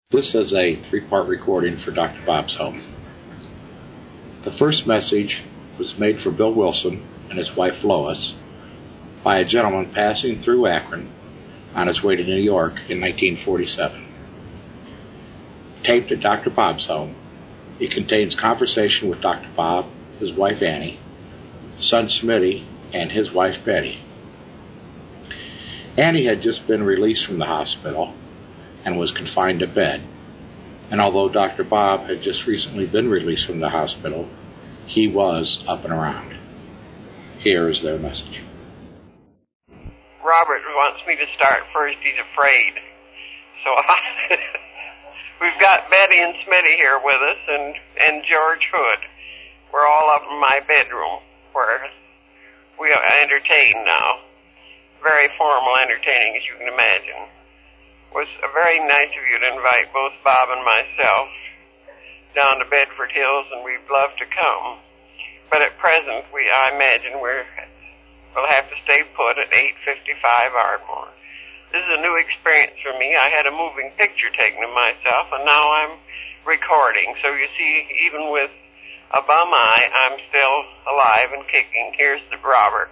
This is a three-part recording for Dr. Bob's home. The first message was made for Bill Wilson and his wife Lois by a gentleman passing through Akron on his way to New York in 1947. Taped at Dr. Bob's home, it contains conversation with Dr. Bob, his wife Annie, son Smitty, and his wife Betty. Annie had just been released from the hospital and was confined to bed. And although Dr. Bob had just recently been released from the hospital, he was up and around. Here is their message. Robert wants me to start first. He's afraid. So we've got Betty and Smitty here with us, and George Hood. We're all up in my bedroom where we entertain now. Very formal entertaining, as you can imagine. It was very nice of you to invite both Bob and myself down to Bedford Hills, and we'd love to come. But at present, I imagine we'll have to stay put at 855 Ardmore. This is a new experience for me. I had a moving picture taken of myself, and now I'm recording. So you see, even with a bum eye, I'm still alive and kicking. Here's the Robert.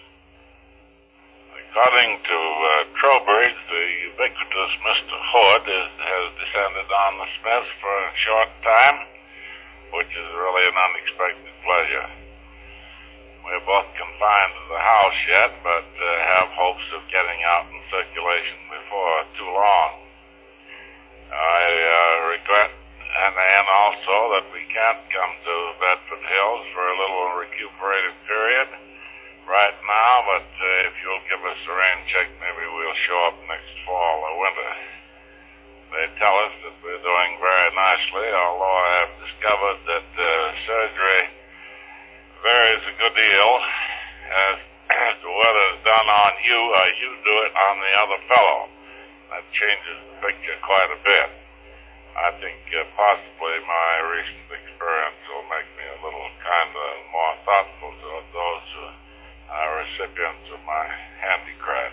According to Trowbridge, the ubiquitous Mr. Hood has descended on the Smiths for a short time, which is really an unexpected pleasure. We're both confined to the house yet, but have hopes of getting out in circulation before too long. I regret, and also that we can't come to Bedford Hills for a little recuperative period right now, but if you'll give us a rain check, maybe we'll show up next fall or winter. They tell us that we're doing very nicely, although I have discovered that surgery varies a good deal as to whether it's done on you or you do it on the other fellow. That changes the picture quite a bit. I think possibly my recent experience will make me a little kind of more thoughtful toward those who are recipients of my handicraft.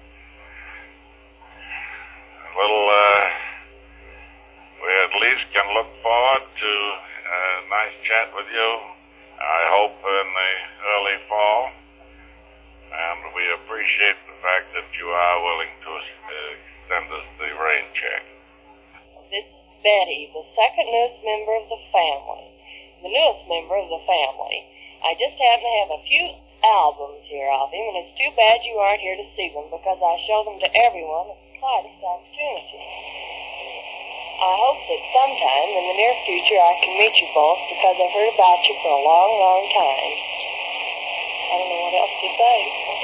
We at least can look forward to a nice chat with you, I hope in the early fall, and we appreciate the fact that you are willing to extend us the rain check. This is Betty, the second newest member of the family. The newest member of the family. I just happen to have a few albums here of him, and it's too bad you aren't here to see them, because I show them to everyone at the slightest opportunity. I hope that sometime in the near future I can meet you both, because I've heard about you for a long, long time. I don't know what else to say.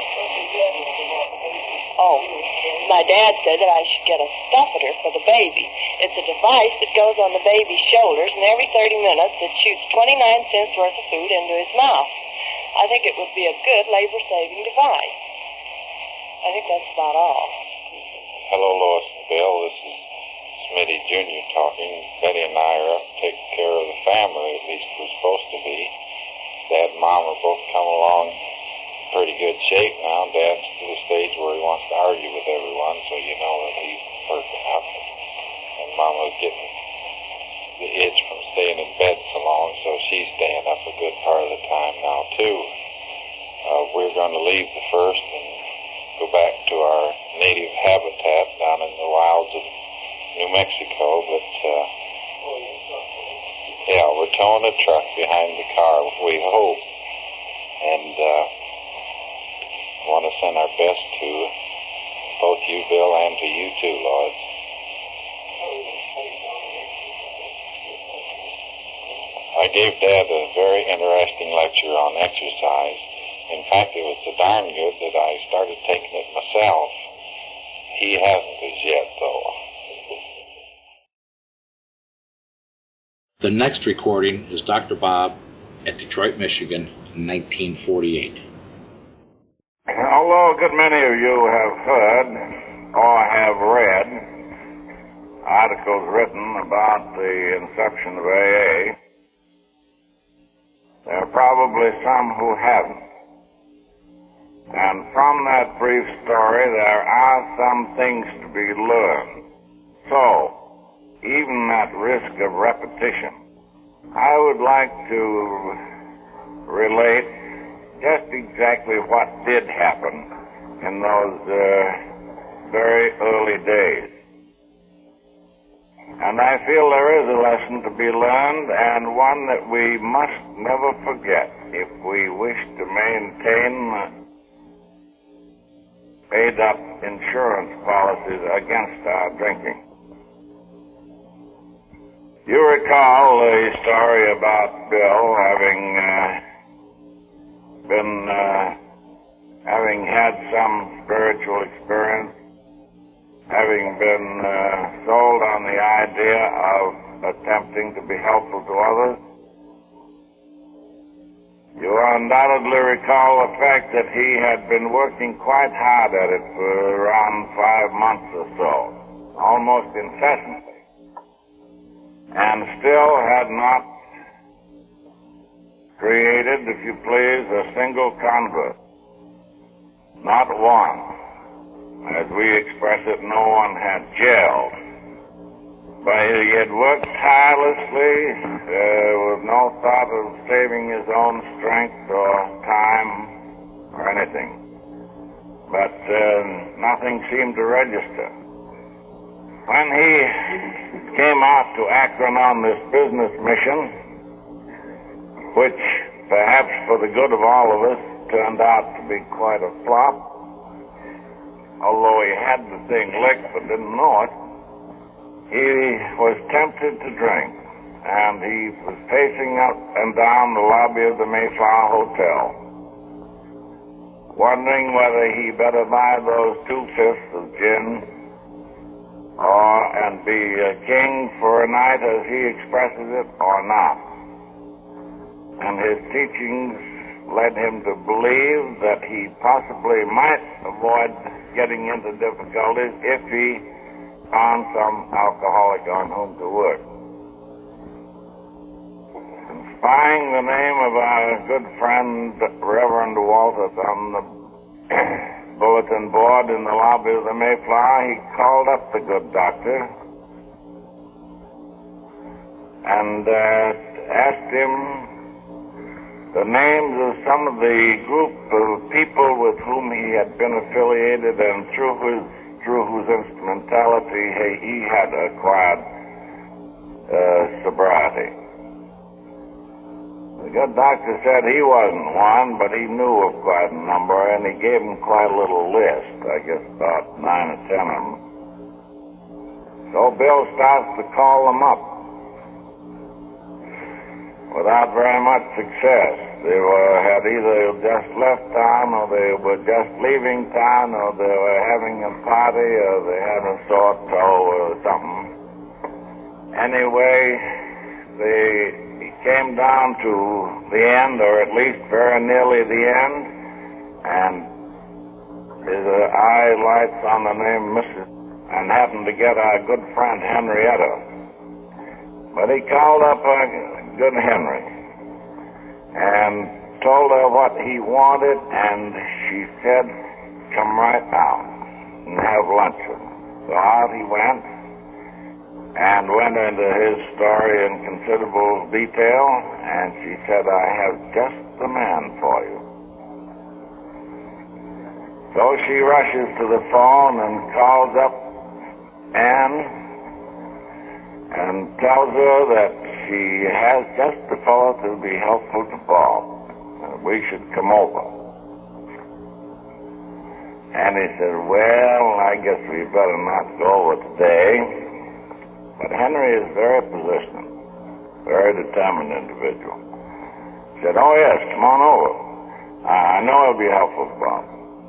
Oh, my dad said that I should get a stuffiter for the baby. It's a device that goes on the baby's shoulders, and every 30 minutes it shoots 29 cents worth of food into his mouth. I think it would be a good labor-saving device. I think that's about all. Hello, Lois and Bill. This is Smitty Jr. talking. Betty and I are up taking care of the family, at least we're supposed to be. Dad and Mom are both come along in pretty good shape now. Dad's to the stage where he wants to argue with everyone, so you know that he's perking up. And Mama's getting the itch from staying in bed so long, so she's staying up a good part of the time now, too. We're going to leave the first and go back to our native habitat down in the wilds of New Mexico, but we're towing a truck behind the car, we hope, and want to send our best to both you, Bill, and to you too, Lois. I gave Dad a very interesting lecture on exercise. In fact, it was so darn good that I started taking it myself. He hasn't as yet, though. The next recording is Dr. Bob at Detroit, Michigan in 1948. Although a good many of you have heard or have read articles written about the inception of AA, there are probably some who haven't. And from that brief story, there are some things to be learned. So, at risk of repetition, I would like to relate just exactly what did happen in those very early days. And I feel there is a lesson to be learned, and one that we must never forget if we wish to maintain paid-up insurance policies against our drinking. You recall the story about Bill having had some spiritual experience, having been sold on the idea of attempting to be helpful to others. You undoubtedly recall the fact that he had been working quite hard at it for around 5 months or so, almost incessantly, and still had not created, if you please, a single convert. Not one. As we express it, no one had gelled. But he had worked tirelessly with no thought of saving his own strength or time or anything. But nothing seemed to register. When he came out to Akron on this business mission, which perhaps for the good of all of us turned out to be quite a flop, although he had the thing licked but didn't know it, he was tempted to drink, and he was pacing up and down the lobby of the Mayflower Hotel, wondering whether he better buy those 2/5 of gin and be a king for a night, as he expresses it, or not. And his teachings led him to believe that he possibly might avoid getting into difficulties if he found some alcoholic on whom to work. And spying the name of our good friend Reverend Walters on the bulletin board in the lobby of the Mayflower, he called up the good doctor and asked him the names of some of the group of people with whom he had been affiliated and through whose instrumentality he had acquired sobriety. The good doctor said he wasn't one, but he knew of quite a number, and he gave him quite a little list, I guess about 9 or 10 of them. So Bill starts to call them up without very much success. They had either just left town, or they were just leaving town, or they were having a party, or they had a sore toe or something. Anyway, he came down to the end, or at least very nearly the end, and his eye lights on the name Mrs. and happened to get our good friend Henrietta. But he called up good Henry and told her what he wanted, and she said, "Come right out and have lunch with him." So out he went and went into his story in considerable detail, and she said, "I have just the man for you." So she rushes to the phone and calls up Anne and tells her that she has just the fellow to be helpful to Bob, and we should come over. And he said, "Well, I guess we better not go over today." But Henry is very persistent, very determined individual. He said, "Oh yes, come on over. I know it'll be helpful to Bob."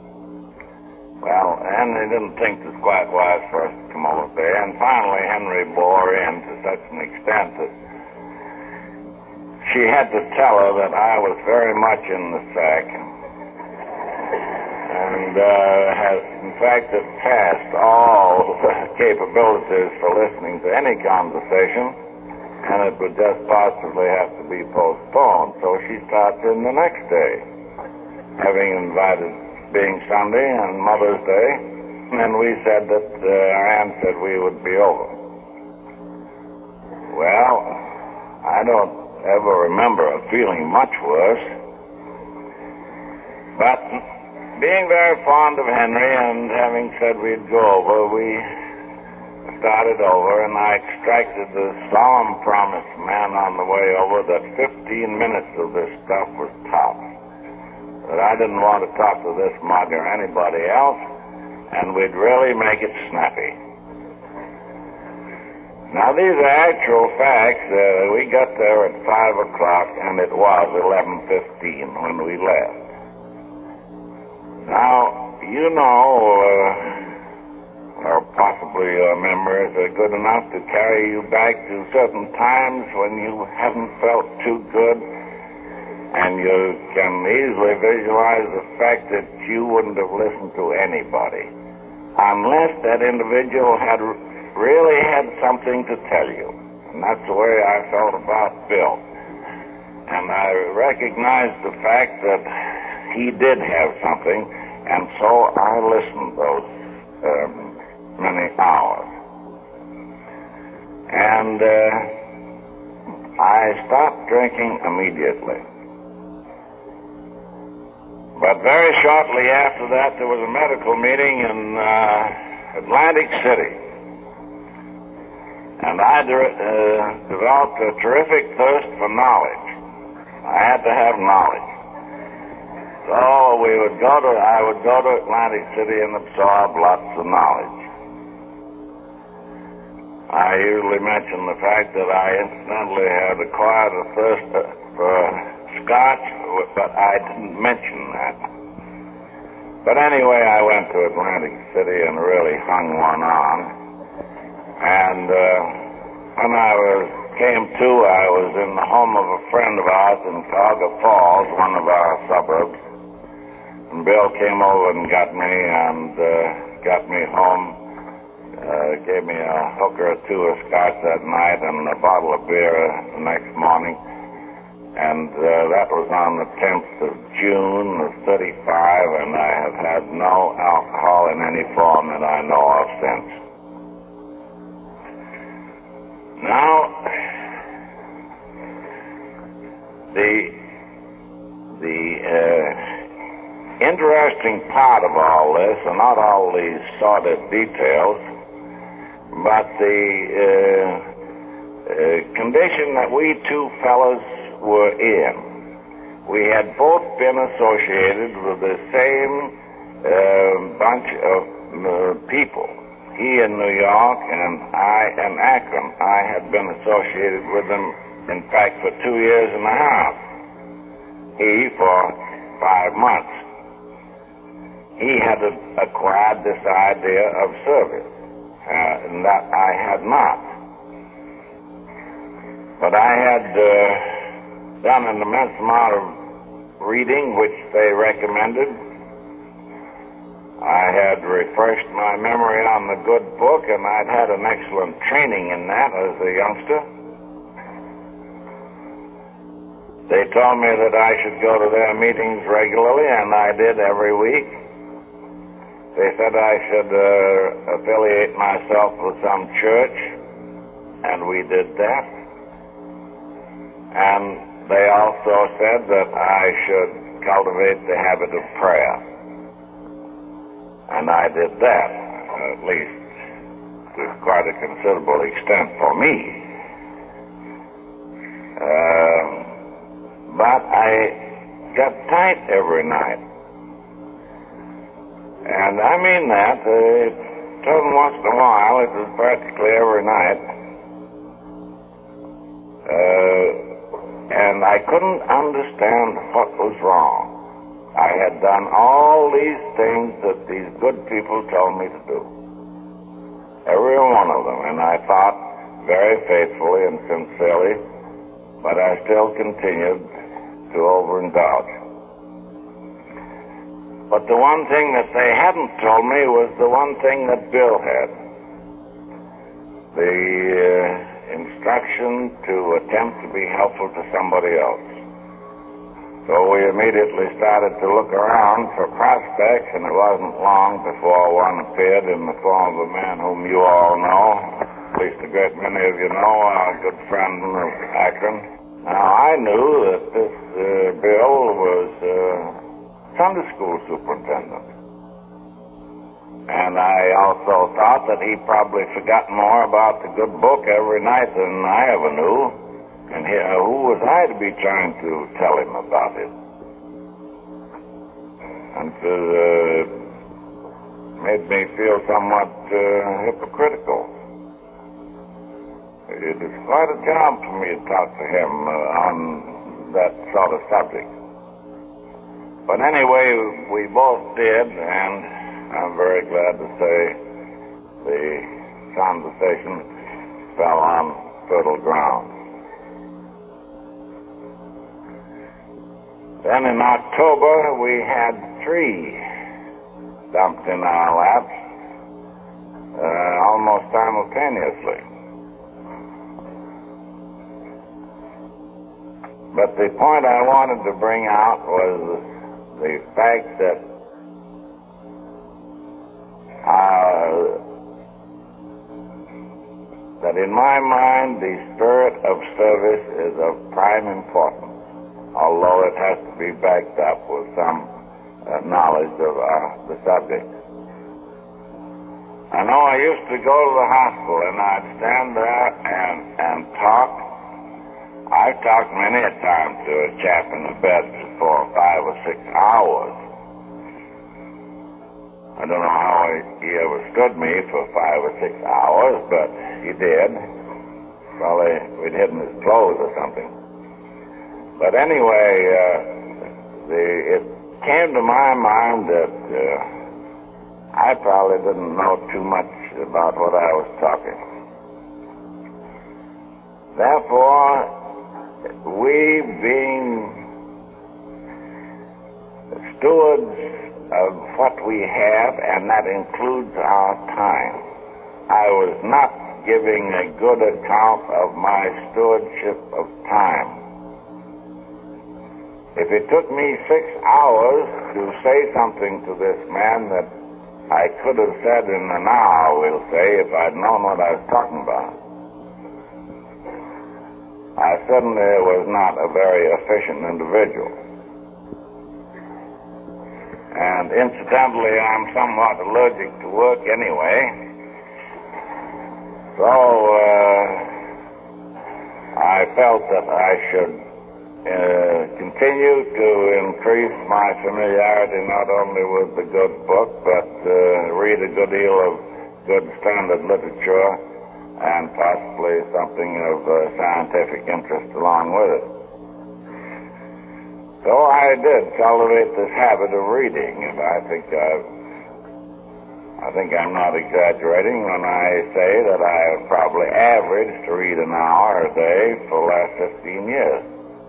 Well, Henry didn't think it was quite wise for us to come over there, and finally Henry bore in to such an extent that she had to tell her that I was very much in the sack, and has, in fact, passed all capabilities for listening to any conversation, and it would just possibly have to be postponed. So she starts in the next day, having invited, being Sunday and Mother's Day, and we said that Anne said we would be over. don't ever remember feeling much worse. But being very fond of Henry and having said we'd go over, we started over, and I extracted the solemn promise from man on the way over that 15 minutes of this stuff was tops. That I didn't want to talk to this mug or anybody else, and we'd really make it snappy. Now, these are actual facts. We got there at 5 o'clock, and it was 11:15 when we left. Now, you know, or possibly your memories are good enough to carry you back to certain times when you haven't felt too good, and you can easily visualize the fact that you wouldn't have listened to anybody unless that individual had really had something to tell you. And that's the way I felt about Bill. And I recognized the fact that he did have something, and so I listened those many hours. And I stopped drinking immediately. But very shortly after that, there was a medical meeting in Atlantic City. And I developed a terrific thirst for knowledge. I had to have knowledge. So I would go to Atlantic City and absorb lots of knowledge. I usually mention the fact that I incidentally had acquired a thirst for Scotch, but I didn't mention that. But anyway, I went to Atlantic City and really hung one on. And when I came to, I was in the home of a friend of ours in Cuyahoga Falls, one of our suburbs. And Bill came over and got me home, gave me a hooker or two of scotch that night and a bottle of beer the next morning. And that was on the 10th of June of 35, and I have had no alcohol in any form that I know of since. Now, the interesting part of all this are not all these sordid details, but the condition that we two fellas were in. We had both been associated with the same bunch of people. He in New York and I in Akron. I had been associated with him, in fact, for 2 years and a half. He for 5 months. He had acquired this idea of service, and that I had not. But I had done an immense amount of reading, which they recommended. I had refreshed my memory on the good book, and I'd had an excellent training in that as a youngster. They told me that I should go to their meetings regularly, and I did every week. They said I should affiliate myself with some church, and we did that. And they also said that I should cultivate the habit of prayer. And I did that, at least to quite a considerable extent for me. But I got tight every night. And I mean that. Every once in a while, it was practically every night. And I couldn't understand what was wrong. I had done all these things that these good people told me to do. Every one of them. And I thought very faithfully and sincerely, but I still continued to overindulge. But the one thing that they hadn't told me was the one thing that Bill had. The instruction to attempt to be helpful to somebody else. So we immediately started to look around for prospects, and it wasn't long before one appeared in the form of a man whom you all know, at least a great many of you know, our good friend of Akron, Now, I knew that this Bill was Sunday school superintendent. And I also thought that he probably forgot more about the good book every night than I ever knew. And who was I to be trying to tell him about it? And it made me feel somewhat hypocritical. It is quite a job for me to talk to him on that sort of subject. But anyway, we both did, and I'm very glad to say the conversation fell on fertile ground. Then in October, we had 3 dumped in our laps almost simultaneously. But the point I wanted to bring out was the fact that in my mind the spirit of service is of prime importance, although it has to be backed up with some knowledge of the subject. I know I used to go to the hospital and I'd stand there and talk. I've talked many a time to a chap in the bed for 5 or 6 hours. I don't know how he ever stood me for 5 or 6 hours, but he did. Probably we'd hidden his clothes or something. But anyway, it came to my mind that I probably didn't know too much about what I was talking. Therefore, we being stewards of what we have, and that includes our time, I was not giving a good account of my stewardship of time. If it took me 6 hours to say something to this man that I could have said in an hour, we'll say, if I'd known what I was talking about, I certainly was not a very efficient individual. And incidentally, I'm somewhat allergic to work anyway. So I felt that I should continue to increase my familiarity not only with the good book, but read a good deal of good standard literature and possibly something of scientific interest along with it. So I did cultivate this habit of reading, and I think I'm not exaggerating when I say that I have probably averaged to read an hour a day for the last 15 years.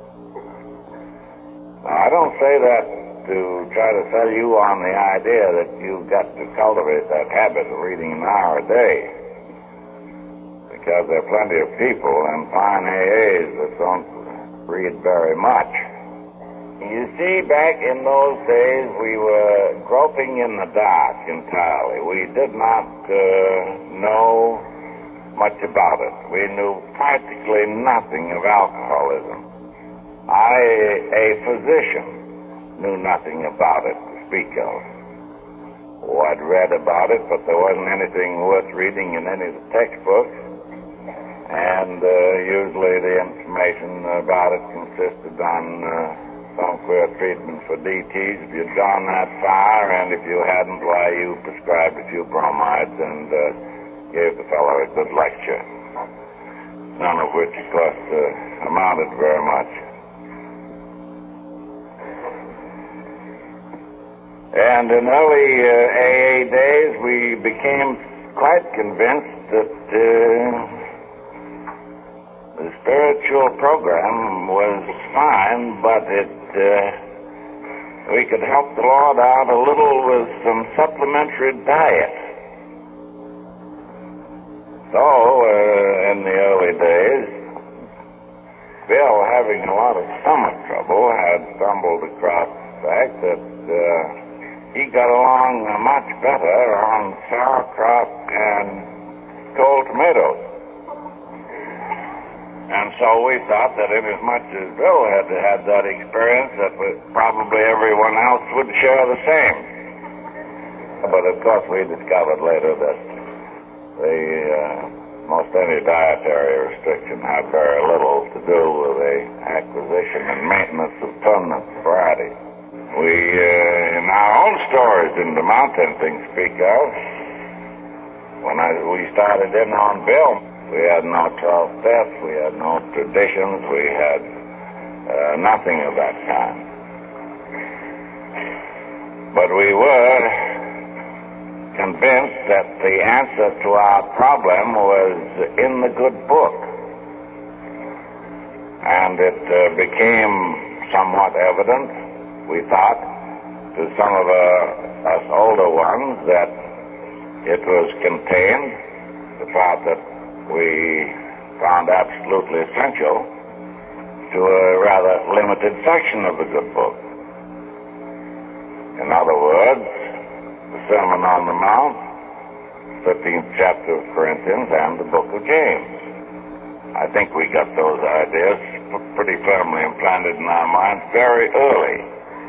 Now, I don't say that to try to sell you on the idea that you've got to cultivate that habit of reading an hour a day, because there are plenty of people and fine AAs that don't read very much. You see, back in those days, we were groping in the dark entirely. We did not know much about it. We knew practically nothing of alcoholism. A physician, knew nothing about it to speak of. Oh, I'd read about it, but there wasn't anything worth reading in any of the textbooks. And usually the information about it consisted on some queer treatment for DTs if you'd gone that far, and if you hadn't, why, you prescribed a few bromides and gave the fellow a good lecture, none of which, of course, amounted very much. And in early AA days, we became quite convinced that the spiritual program was fine, but we could help the Lord out a little with some supplementary diet. So, in the early days, Bill, having a lot of stomach trouble, had stumbled across the fact that he got along much better on sauerkraut and cold tomatoes. And so we thought that inasmuch as Bill had had that experience, that probably everyone else would share the same. But of course we discovered later that most any dietary restriction had very little to do with the acquisition and maintenance of permanent sobriety. We, in our own stories in the mountain things speak of, when we started in on Bill, we had no 12 steps, we had no traditions, we had nothing of that kind. But we were convinced that the answer to our problem was in the good book. And it became somewhat evident, we thought, to some of us older ones that it was contained, the part that we found absolutely essential, to a rather limited section of the good book. In other words, the Sermon on the Mount, 15th chapter of Corinthians, and the book of James. I think we got those ideas pretty firmly implanted in our minds very early.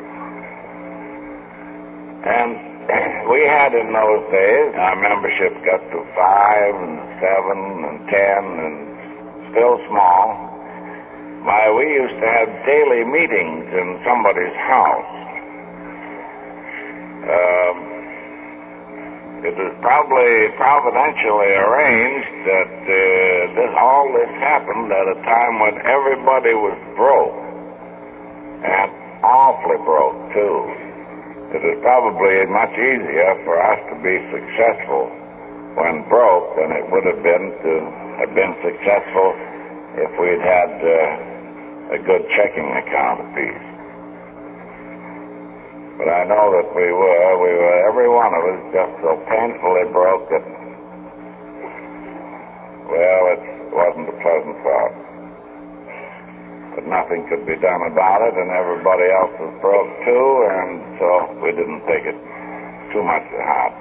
And we had in those days, our membership got to 5 and 7 and 10 and still small. Why, we used to have daily meetings in somebody's house. It was probably providentially arranged that all this happened at a time when everybody was broke, and awfully broke too. It was probably much easier for us to be successful when broke than it would have been to have been successful if we'd had a good checking account apiece. But I know that we were, every one of us, just so painfully broke that, well, it wasn't a pleasant thought. But nothing could be done about it, and everybody else was broke too, and so we didn't take it too much to heart.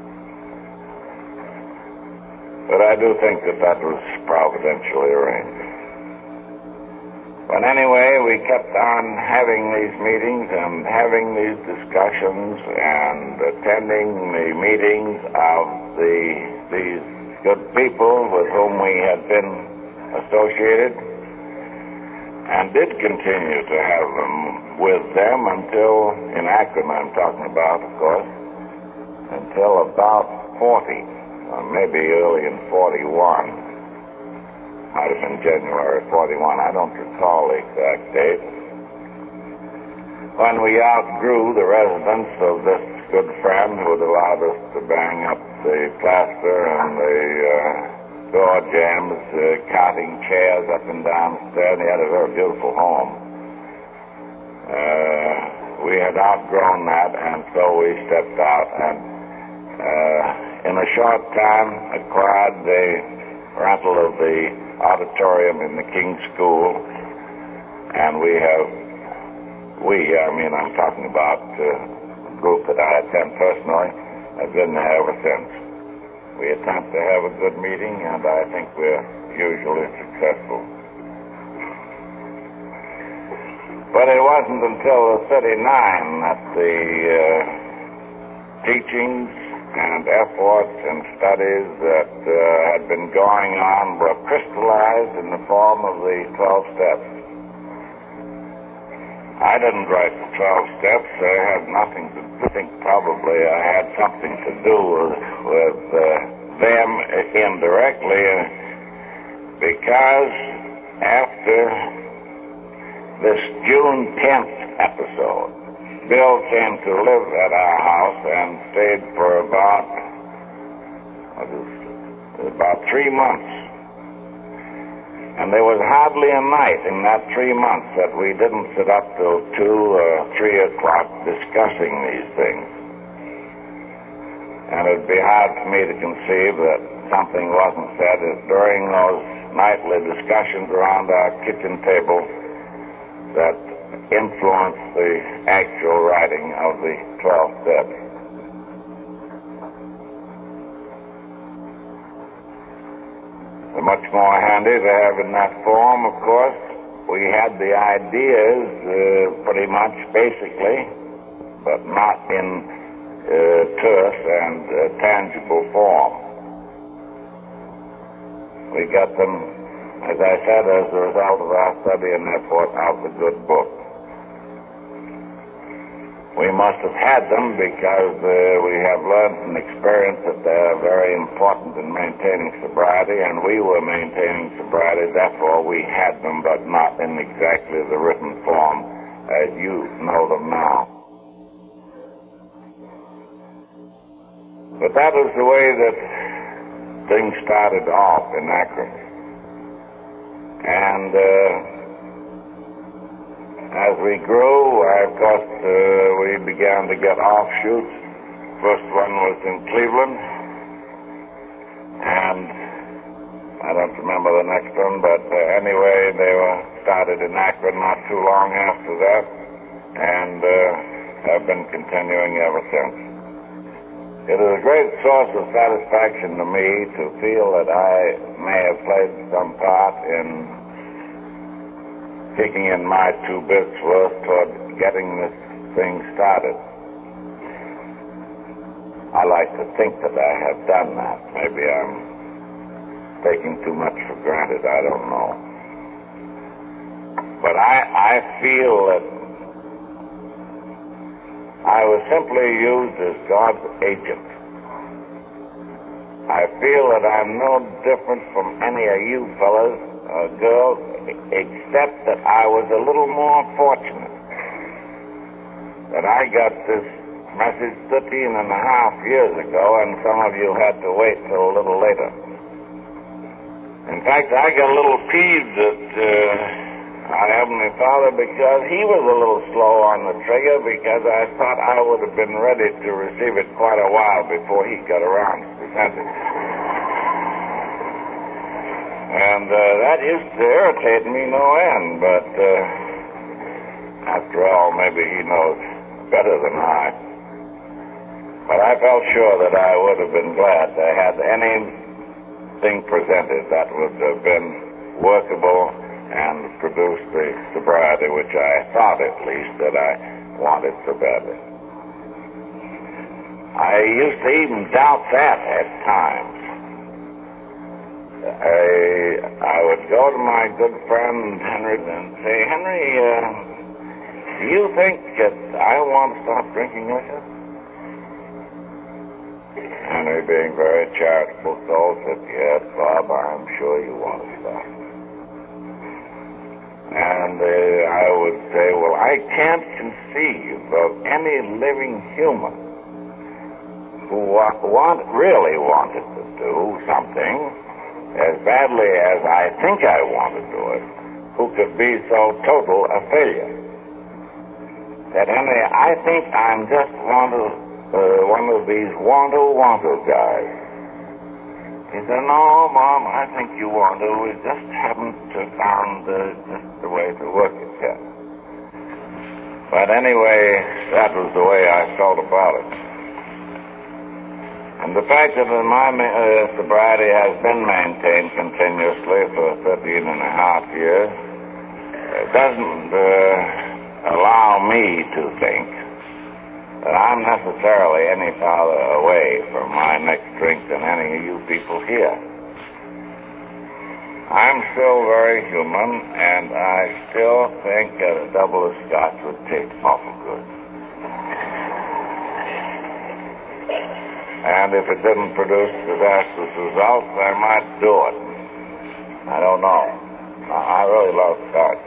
But I do think that was providentially arranged. But anyway, we kept on having these meetings and having these discussions and attending the meetings of these good people with whom we had been associated, and did continue to have them with them until, in Akron I'm talking about, of course, until about 40, or maybe early in 41. Might have been January 41. I don't recall the exact date. When we outgrew the residence of this good friend who had allowed us to bang up the plaster and the door jambs, carting chairs up and down the stairs, and he had a very beautiful home. We had outgrown that, and so we stepped out and in a short time acquired the rental of the auditorium in the King's School, and I'm talking about a group that I attend personally, have been there ever since. We attempt to have a good meeting, and I think we're usually successful. But it wasn't until the 39 that the teachings and efforts and studies that had been going on were crystallized in the form of the 12 steps. I didn't write the 12 steps. I had nothing to do. I think probably I had something to do with them indirectly, because after this June 10th episode, Bill came to live at our house and stayed for about 3 months. And there was hardly a night in that 3 months that we didn't sit up till 2 or 3 o'clock discussing these things. And it'd be hard for me to conceive that something wasn't said during those nightly discussions around our kitchen table that influenced the actual writing of the 12 steps. much more handy to have in that form, of course. We had the ideas pretty much, basically, but not in terse and tangible form. We got them, as I said, as a result of our study and effort out of the good book. We must have had them because we have learned and experienced that they're very important in maintaining sobriety, and we were maintaining sobriety, therefore we had them, but not in exactly the written form as you know them now. But that was the way that things started off in Akron. And as we grew, of course, we began to get offshoots. First one was in Cleveland, and I don't remember the next one, but anyway, they were started in Akron not too long after that, and have been continuing ever since. It is a great source of satisfaction to me to feel that I may have played some part in kicking in my 2 bits worth toward getting this thing started. I like to think that I have done that. Maybe I'm taking too much for granted. I don't know. But I feel that I was simply used as God's agent. I feel that I'm no different from any of you fellas or girls, except that I was a little more fortunate. That I got this message 13 and a half years ago, and some of you had to wait till a little later. In fact, I got a little peeved at our Heavenly Father because he was a little slow on the trigger, because I thought I would have been ready to receive it quite a while before he got around to present it. And that used to irritate me no end, but after all, maybe he knows better than I. But I felt sure that I would have been glad to have anything presented that would have been workable and produced the sobriety which I thought, at least, that I wanted so badly. I used to even doubt that at times. I would go to my good friend Henry and say, Henry, do you think that I want to stop drinking liquor? Henry, being very charitable soul, said, yes, Bob, I'm sure you want to stop. And I would say, well, I can't conceive of any living human who really wanted to do something as badly as I think I want to do it, who could be so total a failure. That Henry, I think I'm just one of these want-to guys. He said, no, Mom, I think you want to. We just haven't found just the way to work it yet. But anyway, that was the way I felt about it. And the fact that my sobriety has been maintained continuously for 13 and a half years doesn't allow me to think that I'm necessarily any farther away from my next drink than any of you people here. I'm still very human, and I still think that a double of scotch would taste awful good. And if it didn't produce disastrous results, I might do it. I don't know. I really love scotch.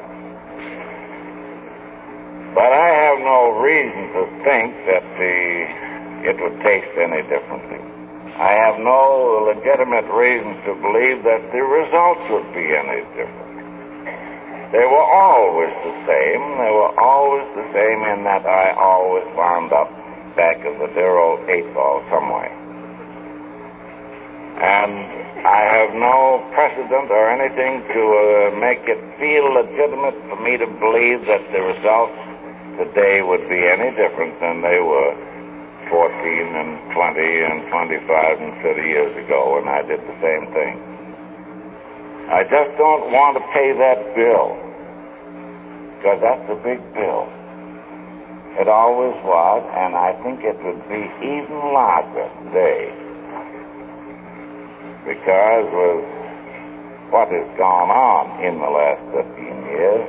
But I have no reason to think that it would taste any differently. I have no legitimate reason to believe that the results would be any different. They were always the same. They were always the same in that I always wound up back of the dear old 8-ball somewhere. And I have no precedent or anything to make it feel legitimate for me to believe that the results today would be any different than they were 14 and 20 and 25 and 30 years ago when I did the same thing. I just don't want to pay that bill, because that's a big bill. It always was, and I think it would be even larger today, because with what has gone on in the last 15 years,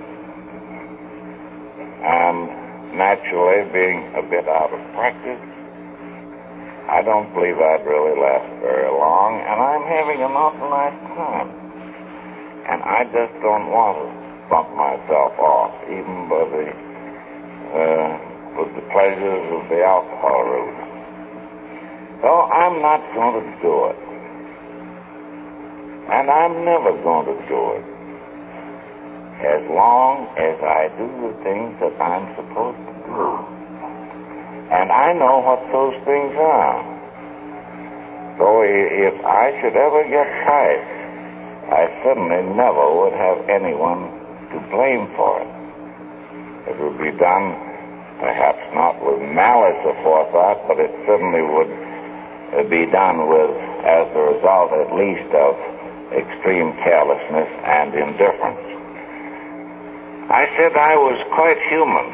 and naturally being a bit out of practice, I don't believe I'd really last very long, and I'm having an awful nice time. And I just don't want to bump myself off, even with the pleasures of the alcohol route. So I'm not going to do it. And I'm never going to do it, as long as I do the things that I'm supposed to do. And I know what those things are. So if I should ever get tight, I certainly never would have anyone to blame for it. It would be done, perhaps not with malice aforethought, but it certainly would be done with, as the result at least of extreme carelessness and indifference. I said I was quite human.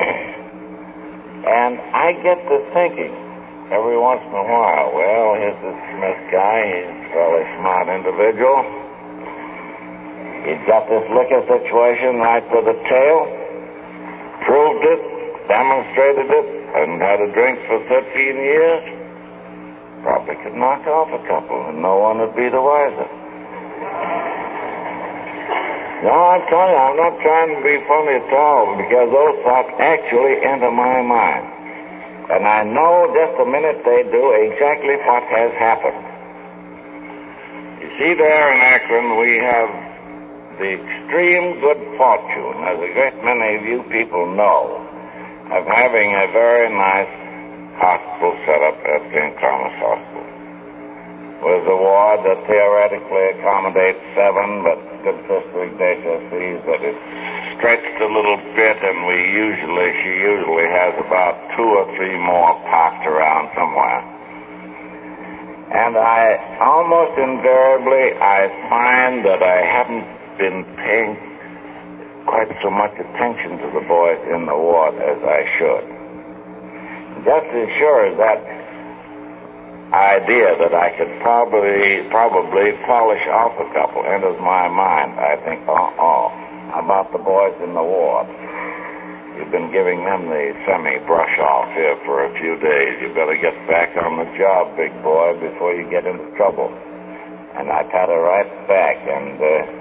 And I get to thinking every once in a while, well, here's this Smith guy, he's a fairly smart individual. He's got this liquor situation right to the tail, proved it, demonstrated it, and had a drink for 13 years. Probably could knock off a couple, and no one would be the wiser. No, I'm telling you, I'm not trying to be funny at all, because those thoughts actually enter my mind. And I know just the minute they do exactly what has happened. You see, there in Akron, we have the extreme good fortune, as a great many of you people know, of having a very nice hospital set up at St. Thomas Hospital, with a ward that theoretically accommodates 7, but good Sister Ignatius sees that it's stretched a little bit, and she usually has about 2 or 3 more parked around somewhere. And I almost invariably, I find that I haven't been paying quite so much attention to the boys in the ward as I should. Just as sure as that idea that I could probably polish off a couple enters my mind, I think, how about the boys in the ward? You've been giving them the semi-brush off here for a few days. You better get back on the job, big boy, before you get into trouble. And I pat her right back, and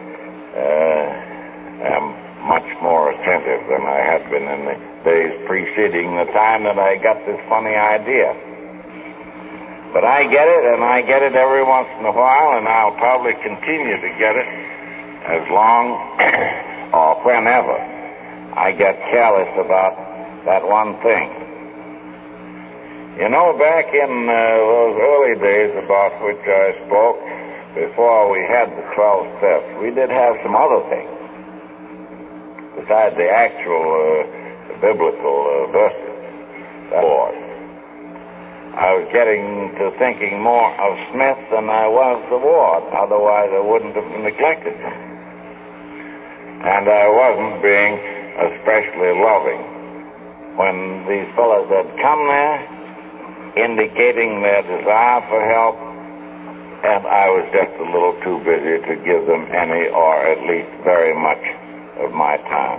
am much more attentive than I had been in the days preceding the time that I got this funny idea. But I get it, and I get it every once in a while, and I'll probably continue to get it as long or whenever I get careless about that one thing. You know, back in those early days about which I spoke, before we had the 12 steps, we did have some other things besides the actual biblical verses. Lord. I was getting to thinking more of Smith than I was the ward. Otherwise, I wouldn't have neglected him. And I wasn't being especially loving when these fellows had come there, indicating their desire for help, and I was just a little too busy to give them any, or at least very much, of my time.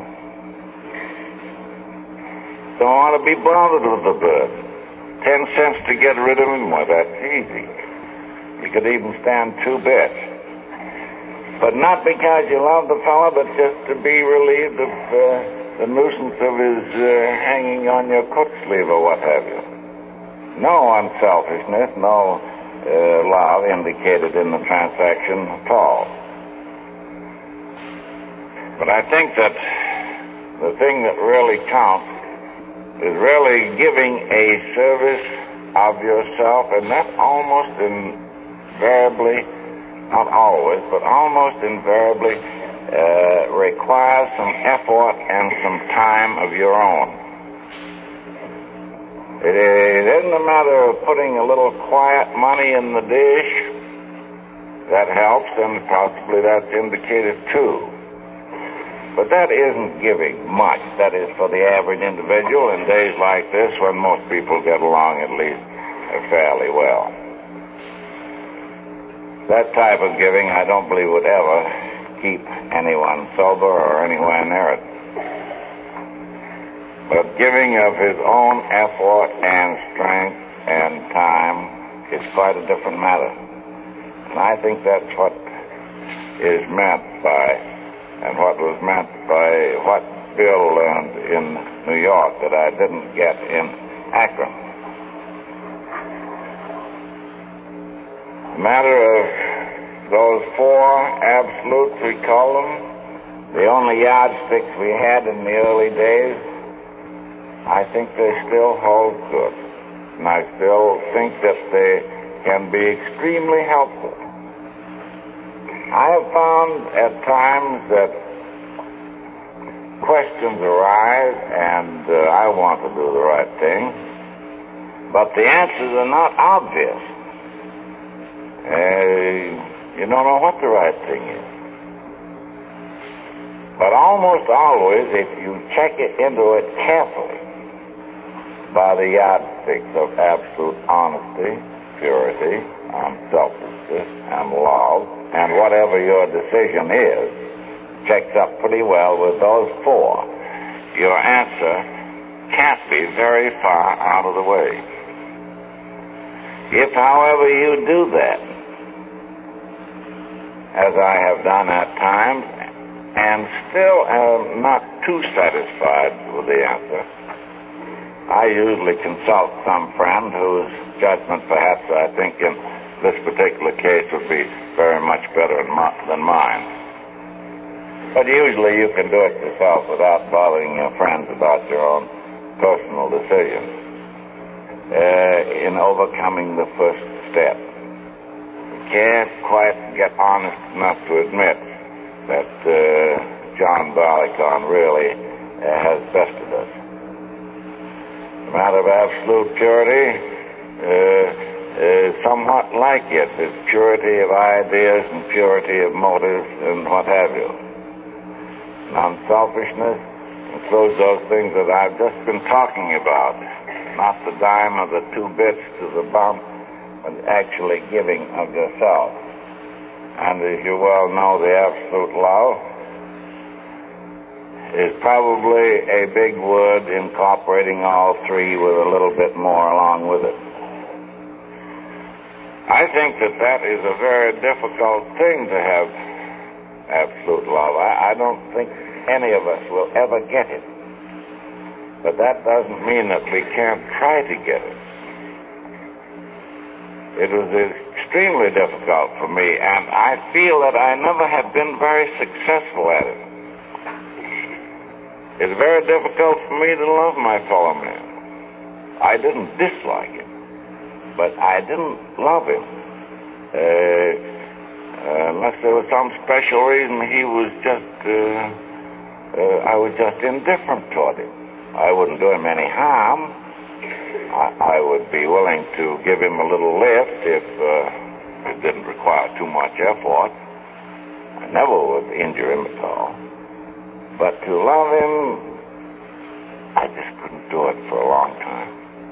Don't want to be bothered with the bird. 10 cents to get rid of him, well, that's easy. You could even stand 2 bits. But not because you love the fellow, but just to be relieved of the nuisance of his hanging on your coat sleeve or what have you. No unselfishness, no love indicated in the transaction at all. But I think that the thing that really counts is really giving a service of yourself, and that almost invariably, not always, but almost invariably requires some effort and some time of your own. It isn't a matter of putting a little quiet money in the dish that helps, and possibly that's indicated too. But that isn't giving much. That is for the average individual in days like this when most people get along at least fairly well. That type of giving I don't believe would ever keep anyone sober or anywhere near it. But giving of his own effort and strength and time is quite a different matter. And I think that's what is meant by, and what was meant by what Bill learned in New York that I didn't get in Akron. The matter of those 4 absolutes, we call them, the only yardsticks we had in the early days, I think they still hold good. And I still think that they can be extremely helpful. I have found at times that questions arise, and I want to do the right thing, but the answers are not obvious. You don't know what the right thing is. But almost always, if you check it into it carefully, by the yardsticks of absolute honesty, purity, unselfishness, and love, and whatever your decision is, checks up pretty well with those 4, your answer can't be very far out of the way. If, however, you do that, as I have done at times, and still am not too satisfied with the answer, I usually consult some friend whose judgment perhaps I think in this particular case would be very much better than mine. But usually you can do it yourself without bothering your friends about your own personal decisions. In overcoming the first step, you can't quite get honest enough to admit that John Barleycorn really has bested us. The matter of absolute purity is somewhat like it. It's purity of ideas and purity of motives and what have you. Non-selfishness includes those things that I've just been talking about. Not the dime of the 2 bits to the bump, but actually giving of yourself. And as you well know, the absolute love is probably a big word incorporating all 3 with a little bit more along with it. I think that is a very difficult thing to have absolute love. I don't think any of us will ever get it. But that doesn't mean that we can't try to get it. It was extremely difficult for me, and I feel that I never have been very successful at it. It's very difficult for me to love my fellow man. I didn't dislike him, but I didn't love him. Unless there was some special reason, I was just indifferent toward him. I wouldn't do him any harm. I would be willing to give him a little lift if it didn't require too much effort. I never would injure him at all. But to love him, I just couldn't do it for a long time.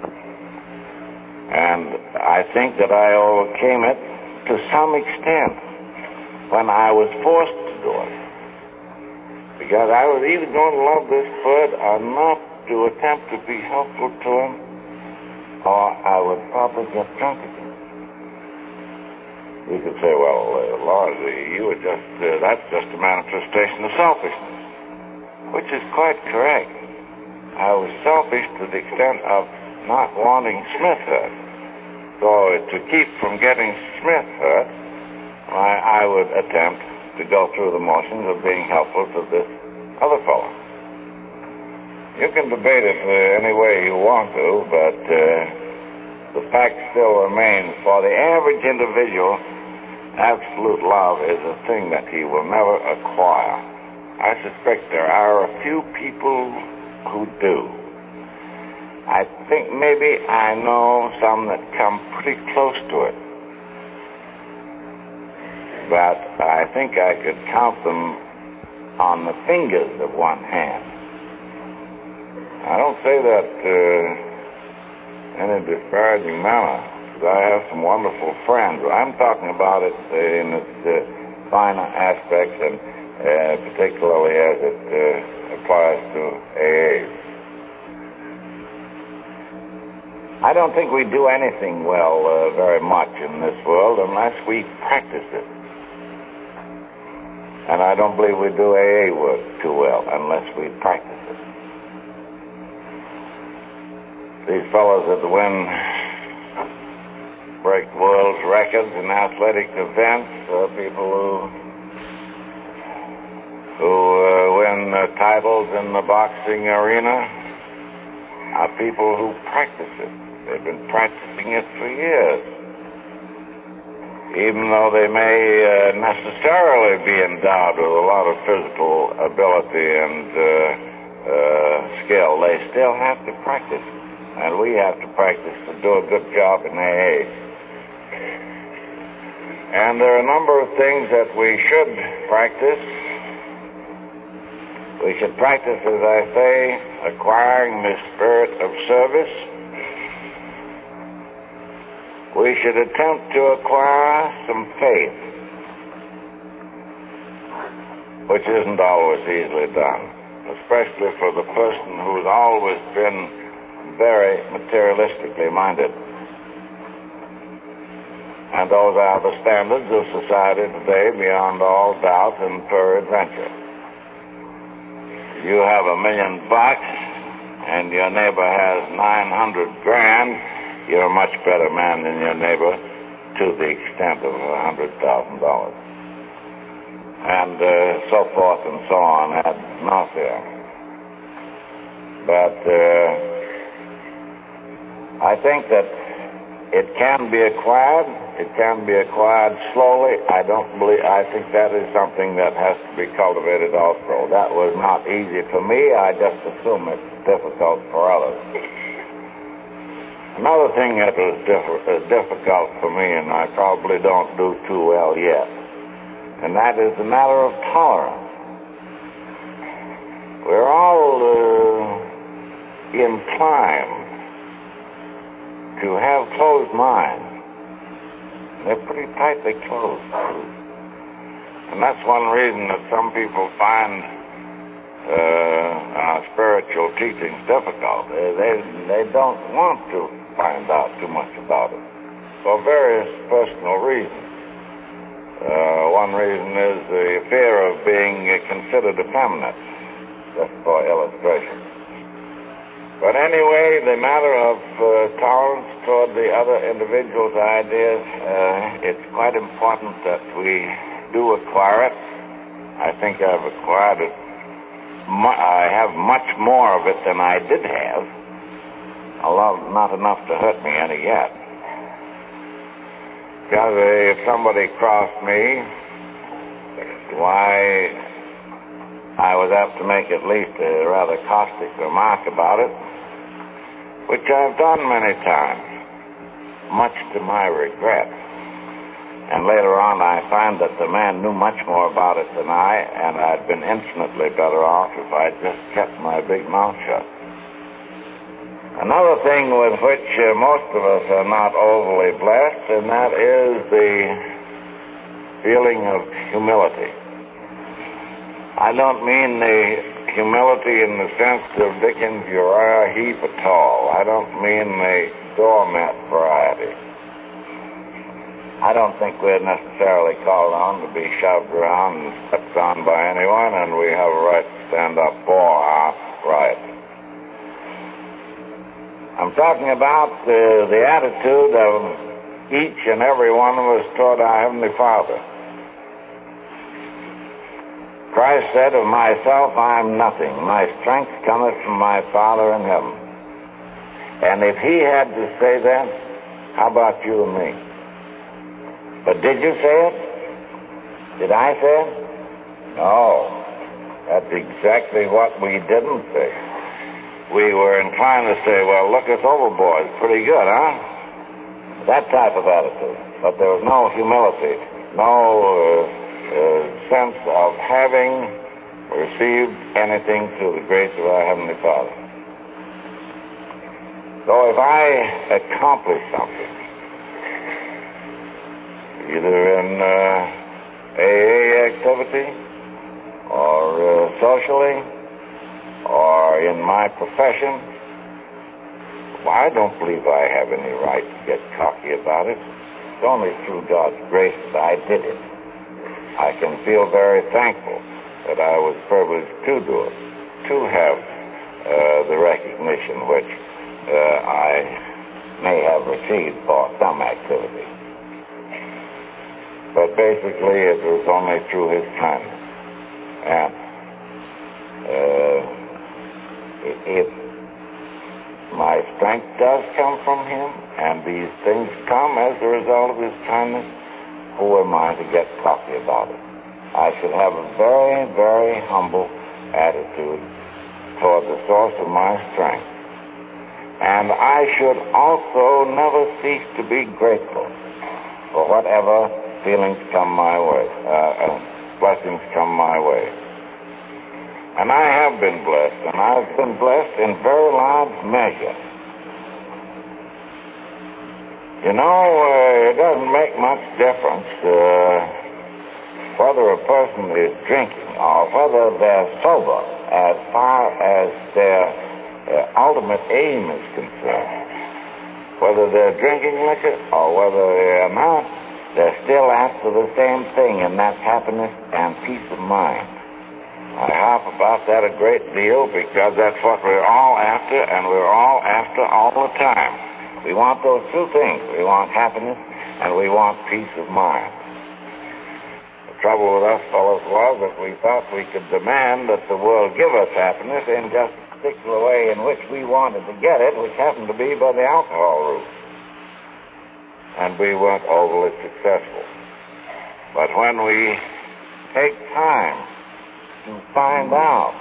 And I think that I overcame it to some extent when I was forced to do it. Because I was either going to love this bird or not to attempt to be helpful to him, or I would probably get drunk again. You could say, well, Lord, that's just a manifestation of selfishness, which is quite correct. I was selfish to the extent of not wanting Smith hurt. So to keep from getting Smith hurt, I would attempt to go through the motions of being helpful to this other fellow. You can debate it any way you want to, but the fact still remains, for the average individual, absolute love is a thing that he will never acquire. I suspect there are a few people who do. I think maybe I know some that come pretty close to it. but I think I could count them on the fingers of one hand. I don't say that in a disparaging manner, because I have some wonderful friends. I'm talking about it in its finer aspects, and particularly as it applies to AA. I don't think we do anything well very much in this world unless we practice it. And I don't believe we do AA work too well unless we practice it. These fellows that break world records in athletic events, people who win titles in the boxing arena, are people who practice it. They've been practicing it for years. Even though they may necessarily be endowed with a lot of physical ability and skill, they still have to practice. And we have to practice to do a good job in AA. And there are a number of things that we should practice. We should practice, as I say, acquiring the spirit of service. We should attempt to acquire some faith, which isn't always easily done, especially for the person who's always been very materialistically minded. And those are the standards of society today, beyond all doubt and peradventure. You have $1 million and your neighbor has 900 grand, you're a much better man than your neighbor to the extent of $100,000. And so forth and so on ad nauseam. But I think that it can be acquired. It can be acquired slowly. I think that is something that has to be cultivated also. That was not easy for me. I just assume it's difficult for others. Another thing that was difficult for me, and I probably don't do too well yet, and that is the matter of tolerance. We're all inclined to have closed minds. They're pretty tightly closed, too. And that's one reason that some people find spiritual teachings difficult. They don't want to find out too much about it for various personal reasons. One reason is the fear of being considered effeminate, just for illustration. But anyway, the matter of tolerance toward the other individual's ideas, it's quite important that we do acquire it. I think I've acquired it. I have much more of it than I did have, although not enough to hurt me any yet. Because if somebody crossed me, why, I was apt to make at least a rather caustic remark about it, which I've done many times, much to my regret. And later on I find that the man knew much more about it than I, and I'd been infinitely better off if I'd just kept my big mouth shut. Another thing with which most of us are not overly blessed, and that is the feeling of humility. I don't mean the humility in the sense of Dickens' Uriah Heep at all. I don't mean the doormat variety. I don't think we're necessarily called on to be shoved around and stepped on by anyone, and we have a right to stand up for our rights. I'm talking about the attitude of each and every one of us toward our Heavenly Father. Christ said, "Of myself I am nothing. My strength cometh from my Father in heaven." And if he had to say that, how about you and me? But did you say it? Did I say it? No. That's exactly what we didn't say. We were inclined to say, well, look us overboard. Pretty good, huh? That type of attitude. But there was no humility no sense of having received anything through the grace of our Heavenly Father. So if I accomplish something, either in AA activity or socially or in my profession, well, I don't believe I have any right to get cocky about it. It's only through God's grace that I did it. I can feel very thankful that I was privileged to do it, to have the recognition which I may have received for some activity. But basically it was only through his kindness. And if my strength does come from him, and these things come as a result of his kindness, who am I to get cocky about it? I should have a very, very humble attitude toward the source of my strength. And I should also never cease to be grateful for whatever feelings come my way, blessings come my way. And I have been blessed, and I've been blessed in very large measure. You know, it doesn't make much difference whether a person is drinking or whether they're sober as far as their ultimate aim is concerned. Whether they're drinking liquor or whether they're not, they're still after the same thing, and that's happiness and peace of mind. I harp about that a great deal because that's what we're all after, and we're all after all the time. We want those two things. We want happiness and we want peace of mind. The trouble with us fellows was that we thought we could demand that the world give us happiness in just a particular way in which we wanted to get it, which happened to be by the alcohol route. And we weren't overly successful. But when we take time to find out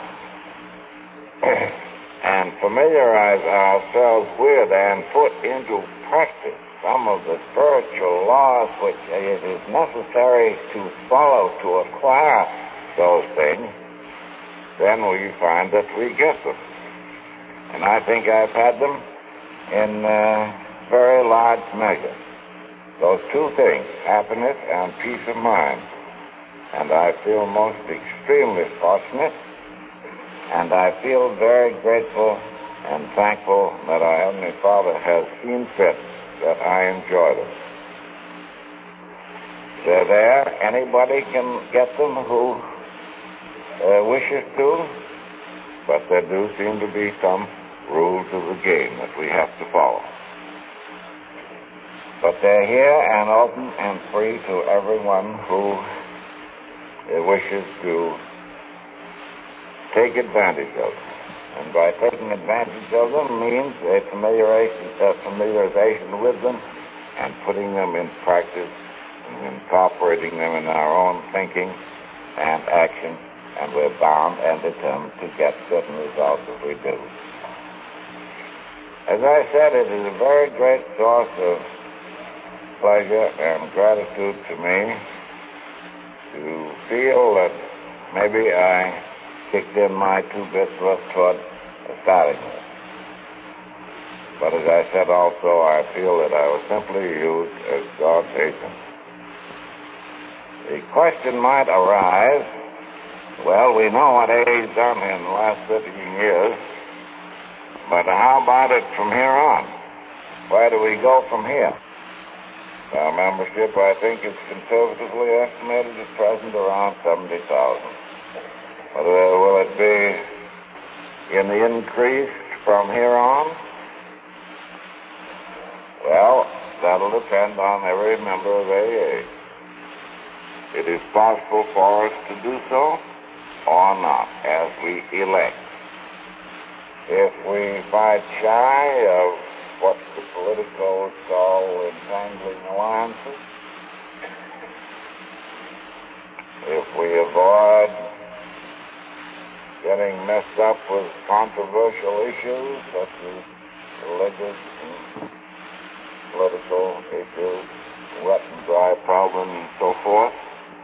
and familiarize ourselves with and put into practice some of the spiritual laws which it is necessary to follow to acquire those things, then we find that we get them. And I think I've had them in very large measure. Those two things, happiness and peace of mind. And I feel most extremely fortunate, and I feel very grateful and thankful that our Heavenly Father has seen fit that I enjoy them. They're there. Anybody can get them who wishes to, but there do seem to be some rules of the game that we have to follow. But they're here and open and free to everyone who wishes to take advantage of them. And by taking advantage of them means a familiarization with them and putting them in practice and incorporating them in our own thinking and action, and we're bound and determined to get certain results if we do. As I said, it is a very great source of pleasure and gratitude to me to feel that maybe I kicked in my 2 bits worth toward starting this. But as I said also, I feel that I was simply used as God's agent. The question might arise, well, we know what AA's done in the last 15 years, but how about it from here on? Where do we go from here? Our membership, I think, is conservatively estimated at present around 70,000. Will it be in the increase from here on? Well, that'll depend on every member of AA. It is possible for us to do so or not, as we elect. If we fight shy of what the politicals call entangling alliances, if we avoid getting messed up with controversial issues such as religious and political issues, wet and dry problem and so forth.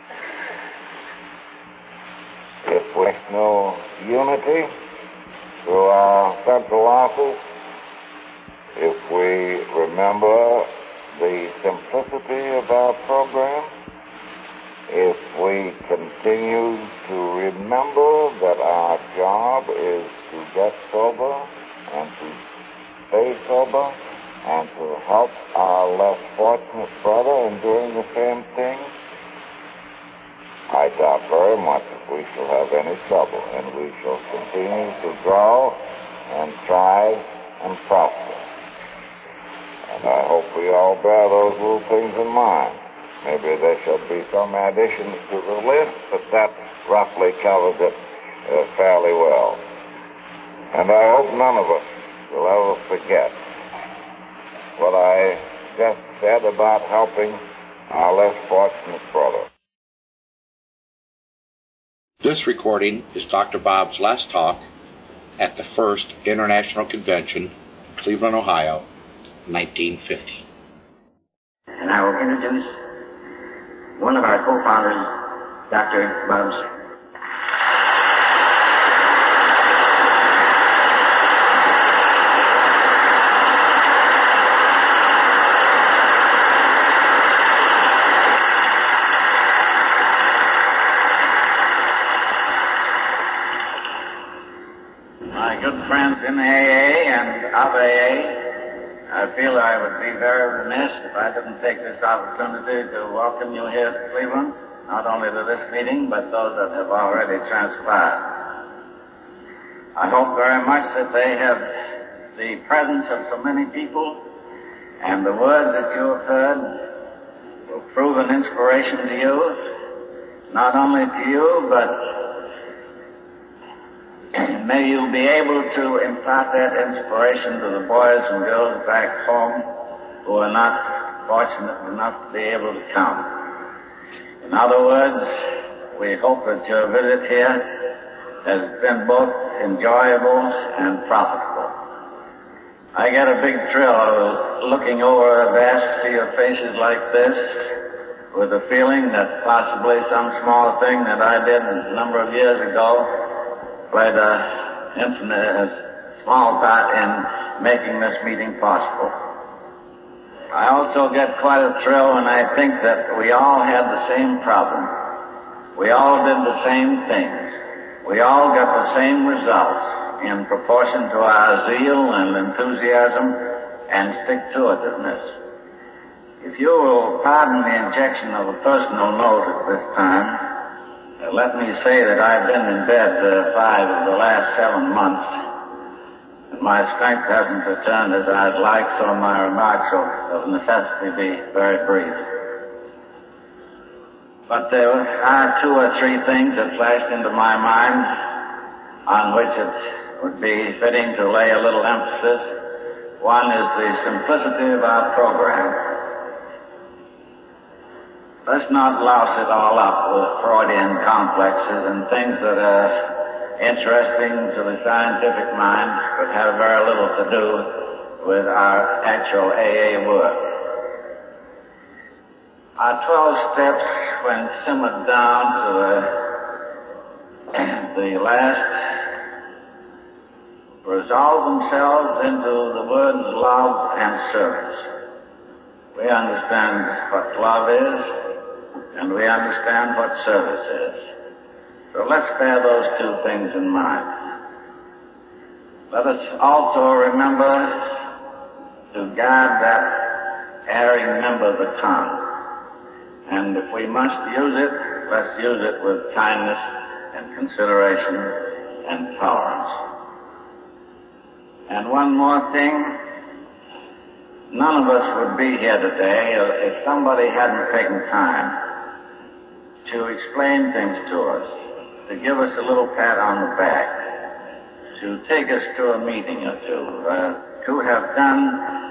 If we know unity through our central office, if we remember the simplicity of our program, if we continue to remember that our job is to get sober and to stay sober and to help our less fortunate brother in doing the same thing, I doubt very much if we shall have any trouble, and we shall continue to grow and thrive and prosper. And I hope we all bear those little things in mind. Maybe there shall be some additions to the list, but that roughly covers it fairly well. And I hope none of us will ever forget what I just said about helping our less fortunate brother. This recording is Dr. Bob's last talk at the First International Convention, Cleveland, Ohio, 1950. And I will introduce one of our co-founders, Dr. Bob. Friends in AA and of AA, I feel I would be very remiss if I didn't take this opportunity to welcome you here to Cleveland, not only to this meeting, but those that have already transpired. I hope very much that they have the presence of so many people, and the word that you have heard will prove an inspiration to you, not only to you, but may you be able to impart that inspiration to the boys and girls back home who are not fortunate enough to be able to come. In other words, we hope that your visit here has been both enjoyable and profitable. I get a big thrill looking over a vast sea of faces like this with the feeling that possibly some small thing that I did a number of years ago played a small part in making this meeting possible. I also get quite a thrill when I think that we all had the same problem. We all did the same things. We all got the same results in proportion to our zeal and enthusiasm and stick-to-itiveness. If you will pardon the injection of a personal note at this time, let me say that I've been in bed 5 of the last 7 months, and my strength hasn't returned as I'd like, so my remarks will of necessity be very brief. But there are 2 or 3 things that flashed into my mind on which it would be fitting to lay a little emphasis. One is the simplicity of our program. Let's not louse it all up with Freudian complexes and things that are interesting to the scientific mind but have very little to do with our actual AA work. Our 12 steps, when simmered down to the last, resolve themselves into the words love and service. We understand what love is, and we understand what service is. So let's bear those 2 things in mind. Let us also remember to guard that erring member of the tongue. And if we must use it, let's use it with kindness and consideration and tolerance. And one more thing, none of us would be here today if somebody hadn't taken time to explain things to us, to give us a little pat on the back, to take us to a meeting or to have done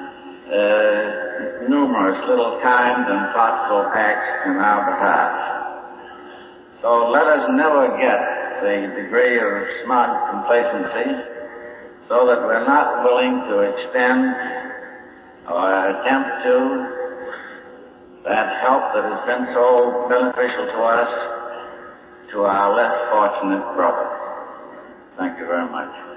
numerous little kind and thoughtful acts in our behalf. So let us never get the degree of smug complacency so that we're not willing to extend or attempt to that help that has been so beneficial to us, to our less fortunate brother. Thank you very much.